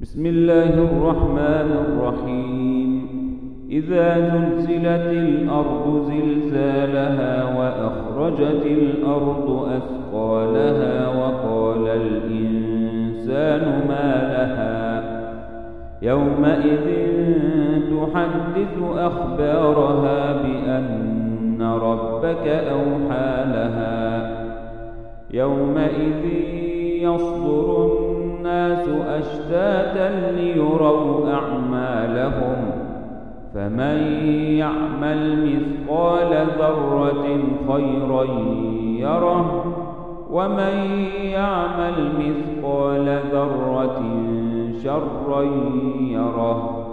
بسم الله الرحمن الرحيم. إذا زلزلت الأرض زلزالها وأخرجت الأرض أثقالها وقال الإنسان ما لها يومئذ تحدث أخبارها بأن ربك أوحى لها يومئذ يصدر الناس أشتاتا ليروا أعمالهم فمن يعمل مثقال ذرة خيرا يره ومن يعمل مثقال ذرة شرا يره.